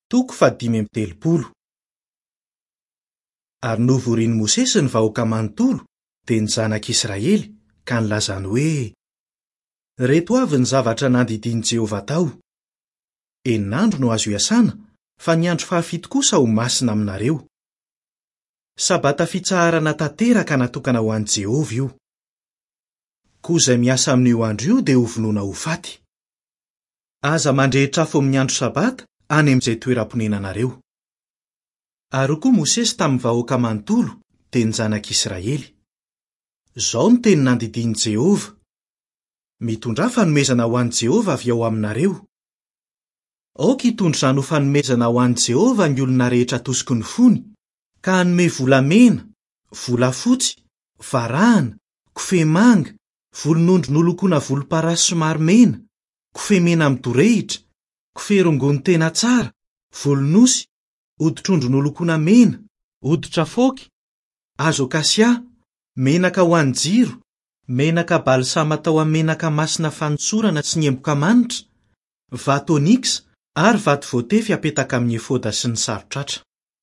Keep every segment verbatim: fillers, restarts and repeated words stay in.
Toko fahadimy amby telopolo. Ary novorian'i Mosesy ny vahoaka manontolo dia ny zanak'Israely ka nilazany hoe: reto avy ny zavatra nandidian'i Jehovah tao. Enin'andro no azo iasana, fa ny andro fahafito kosa ho masina aminareo. Sabata fitsaharana tanteraka natokana ho an'i Jehovah io. Koa izay miasa amin'io andro io dia ho vonoina ho faty. Aza mandrehitra afo amin'ny andro sabata any amin'izay toeram-ponenanareo. Ary koa Mosesy tamin'ny vahoaka manontolo dia ny zanak'Israely: izao no teny nandidian'i Jehovah: mitondrà fanomezana ho an'i Jehovah avy ao aminareo. Aoka hitondra izany ho fanomezana ho an'i Jehovah ny olona rehetra atosiky ny fony, ka hanome volamena, volafotsy, varahana, kofehy manga, volon'ondry nolokoina volomparasy somary mena, kofehy mena midorehitra, kofehy rongony tena tsara, volonosy, hoditr'ondry nolokoina mena, hoditra foky, hazo kasia, menaka ho an'ny jiro, menaka balsama tao amin'ny menaka masina fanotsorana sy ny emboka manitra, vato oniks ary vato voatefy apetaka amin'ny efoda sy ny sarotratra.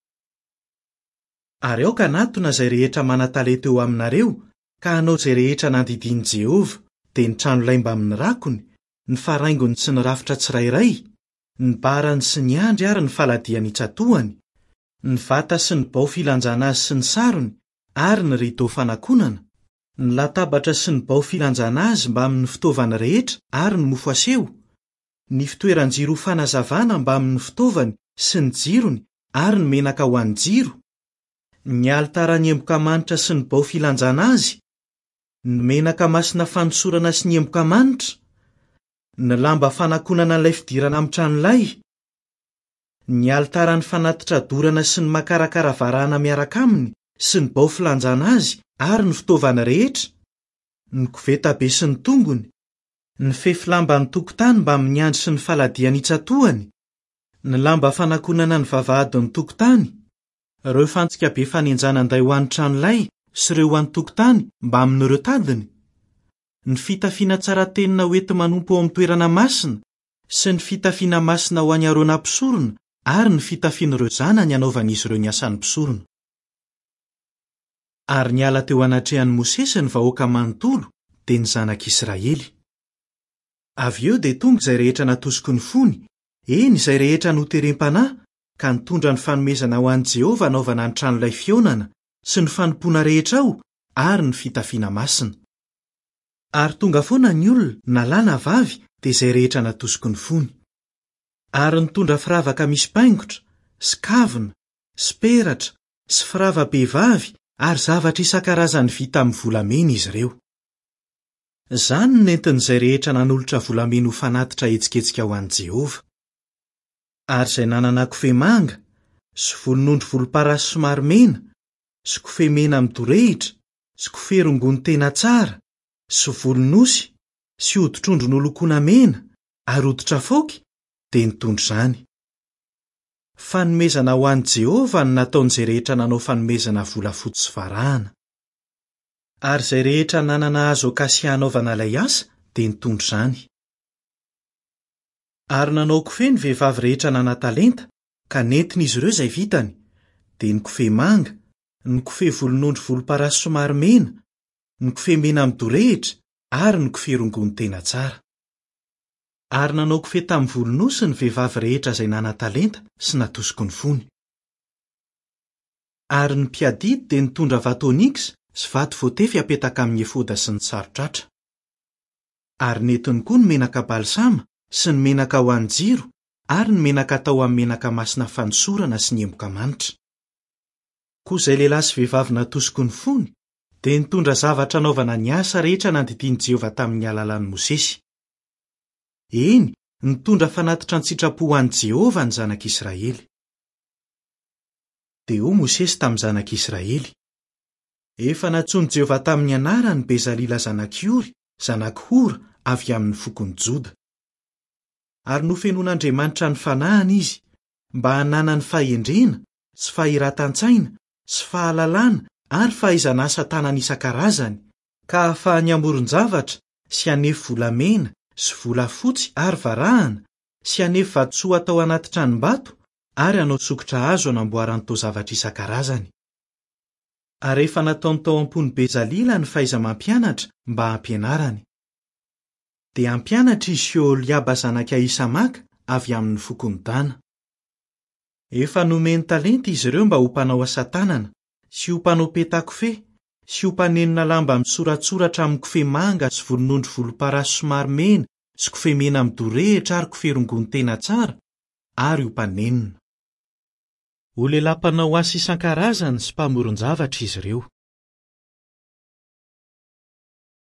Ary aoka natona izay rehetra manan-talenta eo aminareo ka hanao izay rehetra nandidian'i Jehovah, dia ny trano laimba amin'ny rakony, ny faraingony sy ny rafitra tsirairay, ny barany sy ny andry ary ny faladiany itsatoany, ny vata sy ny bao filanjana azy sy ny sarony ary ny ridô fanakonana, ny latabatra sy ny bao filanjana azy mba amin'ny fitaovany rehetra ary ny mofo aseho, ny fitoeran-jiro fanazavana mba amin'ny fitaovany sy ny jirony ary ny menaka ho an'ny jiro, ny alitara ny emboka manitra sy ny bao filanjana azy, ny menaka masina fanotsorana sy ny emboka manitra, ny lamba fanakonana ilay fidirana amin'ny tranolay, ny alitara ny fanatitra dorana sy ny makarakara varahana miaraka aminy sy ny bao filanjana azy ary ny fitaovana rehetra, ny koveta be sy ny tongony, ny fefy lamba ny tokotany mba amin'ny andry sy ny faladiany itsatoany, ny lamba fanakonana ny vavahady ny tokotany, ireo fantsika be fanenjana anday ho an'ny tranolay sy ireo ho an'ny tokotany mba amin'ireo tadiny, ny fitafiana tsara tenina ho enti manompo ao amin'ny toerana masina sy ny fitafiana masina ho any aroana mpisorona ary ny fitafian'ireo zanany anaovan'izy ireo ny asan'ny mpisorona. Ary niala teo anatrehan'i Mosesy ny vahoaka manontolo dia ny zanak'Israely. Avy eo dia tonga izay rehetra natosiky ny fony, eny izay rehetra noterem-panahy, ka nitondra ny fanomezana ho an'i Jehovah anaovana ny tranolay fionana sy ny fanompoana rehetra ao ary ny fitafiana masina. Ary tonga foana ny olona na lahy na vavy dia izay rehetra natosiky ny fony. Ary nitondra firavaka misy paingotra, sy kavina, sy peratra, sy firava-behivavy ary zavatra isan-karazany vita amin'ny volamena izy ireo. Izany no nentin'izay rehetra nanolotra volamena ho fanatitra etsiketsika ho an'i Jehovah. Ary izay nanana kofehy manga, sy volon'ondry volomparasy somary mena, sy kofehy mena midorehitra, sy kofehy rongony tena tsara, sy volonosy, sy hoditr'ondry nolokoina mena, ary hoditra foky, dia nitondra izany. Fanomezana ho an'i Jehovah ny nataon'izay rehetra nanao fanomezana volafotsy sy varahana. Ary izay rehetra nanana hazo kasia hanaovana ilay asa dia nitondra izany. Ary nanao kofehy ny vehivavy rehetra nana-talenta, ka nentin'izy ireo izay vitany, dia ny kofehy manga, ny kofehy volon'ondry volomparasy somary mena, ny kofehy mena midorehitra ary ny kofehy rongony tena tsara. Ary nanao kofehy tamin'ny volonosy ny vehivavy rehetra izay nana-talenta sy natosiky ny fony. Ary ny mpiadidy dia nitondra vato oniks sy vato voatefy apetaka amin'ny efoda sy ny sarotratra. Ary nentiny koa ny menaka balsama sy ny menaka ho an'ny jiro ary ny menaka tao amin'ny menaka masina fanosorana sy ny emboka manitra. Koa izay lehilahy sy vehivavy natosiky ny fony dia nitondra zavatra anaovana ny asa rehetra nandidian'i Jehovah tamin'ny alalan'i Mosesy. Eny, nitondra fanatitra ny sitrapo ho an'i Jehovah ny zanak'Israely. Dia ho Mosesy tamin'ny zanak'Israely: efa natsoiny Jehovah tamin'ny anarany Bezalila zanak-Iory, zanak-Hora avy amin'ny fokony Joda. Ary nofenoan'Andriamanitra ny fanahiny izy, mba hanana ny fahendrena sy fahiratan-tsaina sy fahalalana ary fahaizana asa tanana isan-karazany, ka ahafahany hamoron-javatra sy hanefi volamena sy volafotsy ary varahana sy hanefi vatosoa atao anaty tranom-bato ary hanao sokotra hazo hanamboarany tao zavatra isan-karazany. Ary rehefa nataony tao am-pony Bezalila ny fahaiza-mampianatra mba hampianarany. Dia hampianatra izy Oholiaba zanaka Isamaka avy amin'ny fokony Dana. Efa nomeny talenta izy ireo mba ho mpanao asa tanana, sy ho mpanao petakofehy, sy ho mpanenina lamba misoratsoratra amin'ny kofehy manga sy volon'ondry volomparasy somary mena sy kofehy mena midorehitra ary kofehy rongony tena tsara, ary ho mpanenina. Ho lehilahy mpanao asa isan-karazany sy mpamoron-javatra izy ireo.